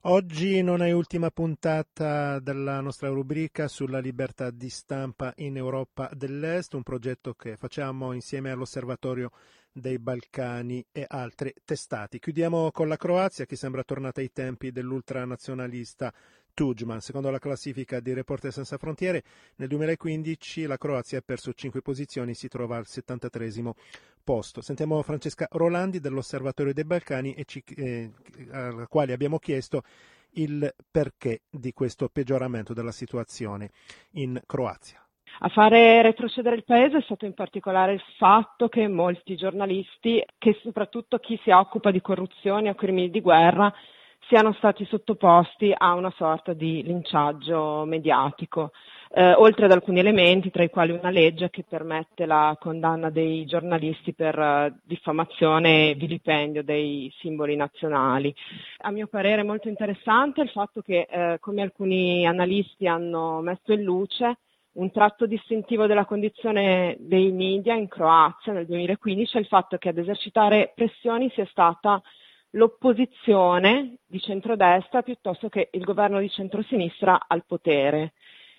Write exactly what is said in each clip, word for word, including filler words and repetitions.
Oggi non è ultima puntata della nostra rubrica sulla libertà di stampa in Europa dell'Est, un progetto che facciamo insieme all'Osservatorio dei Balcani e altre testate. Chiudiamo con la Croazia, che sembra tornata ai tempi dell'ultranazionalista Tudjman. Secondo la classifica di Reporter Senza Frontiere, nel duemilaquindici la Croazia ha perso cinque posizioni, si trova al settantatreesimo posto. Sentiamo Francesca Rolandi dell'Osservatorio dei Balcani, e ci, eh, alla quale abbiamo chiesto il perché di questo peggioramento della situazione in Croazia. A fare retrocedere il paese è stato in particolare il fatto che molti giornalisti, che soprattutto chi si occupa di corruzione o crimini di guerra, siano stati sottoposti a una sorta di linciaggio mediatico, eh, oltre ad alcuni elementi, tra i quali una legge che permette la condanna dei giornalisti per uh, diffamazione e vilipendio dei simboli nazionali. A mio parere molto interessante il fatto che, eh, come alcuni analisti hanno messo in luce, un tratto distintivo della condizione dei media in Croazia nel duemilaquindici è il fatto che ad esercitare pressioni sia stata l'opposizione di centrodestra piuttosto che il governo di centrosinistra al potere,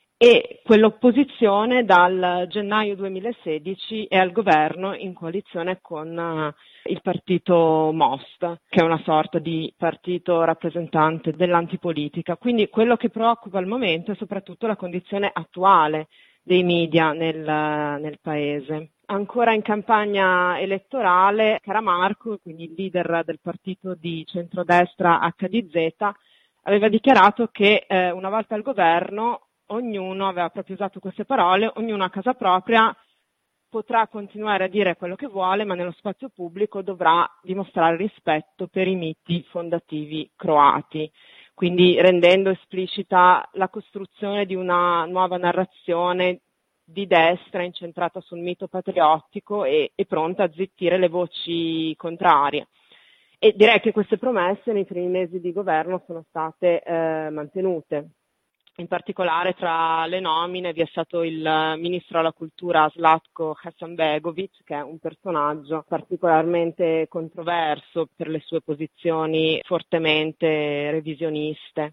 e quell'opposizione dal gennaio duemilasedici è al governo in coalizione con uh, il partito Most, che è una sorta di partito rappresentante dell'antipolitica. Quindi quello che preoccupa al momento è soprattutto la condizione attuale dei media nel, nel paese. Ancora in campagna elettorale, Karamarko, quindi il leader del partito di centrodestra H D Z, aveva dichiarato che eh, una volta al governo ognuno, aveva proprio usato queste parole, ognuno a casa propria potrà continuare a dire quello che vuole, ma nello spazio pubblico dovrà dimostrare rispetto per i miti fondativi croati, quindi rendendo esplicita la costruzione di una nuova narrazione di destra incentrata sul mito patriottico e, e pronta a zittire le voci contrarie. E direi che queste promesse nei primi mesi di governo sono state eh, mantenute. In particolare tra le nomine vi è stato il ministro alla cultura Zlatko Hasanbegovic, che è un personaggio particolarmente controverso per le sue posizioni fortemente revisioniste.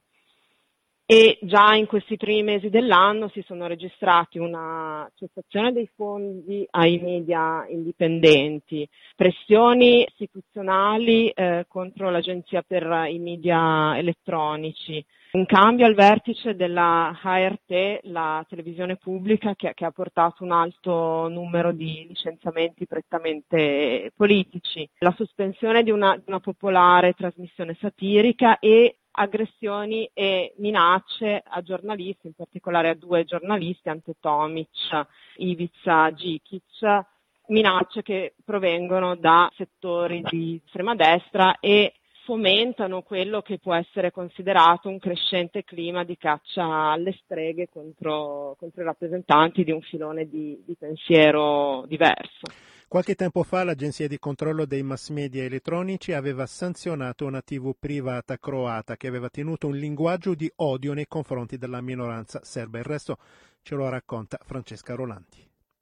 E già in questi primi mesi dell'anno si sono registrati una cessazione dei fondi ai media indipendenti, pressioni istituzionali eh, contro l'Agenzia per i media elettronici, un cambio al vertice della H R T, la televisione pubblica, che, che ha portato un alto numero di licenziamenti prettamente politici, la sospensione di una, di una popolare trasmissione satirica e aggressioni e minacce a giornalisti, in particolare a due giornalisti, Ante Tomic, Ivica Đikic, minacce che provengono da settori di estrema destra e fomentano quello che può essere considerato un crescente clima di caccia alle streghe contro, contro i rappresentanti di un filone di, di pensiero diverso. Qualche tempo fa l'Agenzia di controllo dei mass media elettronici aveva sanzionato una tivù privata croata che aveva tenuto un linguaggio di odio nei confronti della minoranza serba. Il resto ce lo racconta Francesca Rolandi.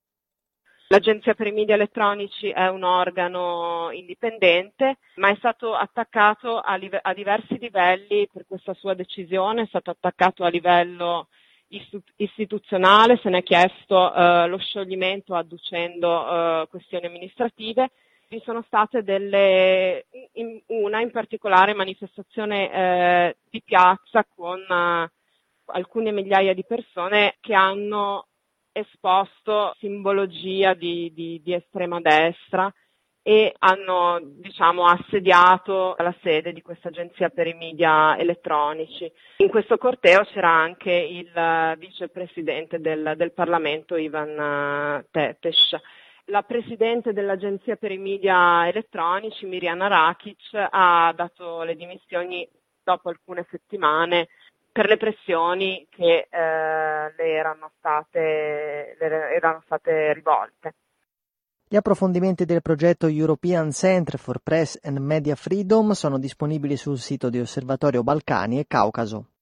L'Agenzia per i media elettronici è un organo indipendente, ma è stato attaccato a, live- a diversi livelli per questa sua decisione. È stato attaccato a livello istituzionale, se ne è chiesto eh, lo scioglimento adducendo eh, questioni amministrative. Vi sono state delle, in, una in particolare manifestazione eh, di piazza con eh, alcune migliaia di persone che hanno esposto simbologia di, di, di estrema destra e hanno, diciamo, assediato la sede di questa agenzia per i media elettronici. In questo corteo c'era anche il vicepresidente del, del Parlamento, Ivan Tepes. La presidente dell'agenzia per i media elettronici, Mirjana Rakic, ha dato le dimissioni dopo alcune settimane per le pressioni che eh, le erano state, le erano state rivolte. Gli approfondimenti del progetto European Centre for Press and Media Freedom sono disponibili sul sito di Osservatorio Balcani e Caucaso.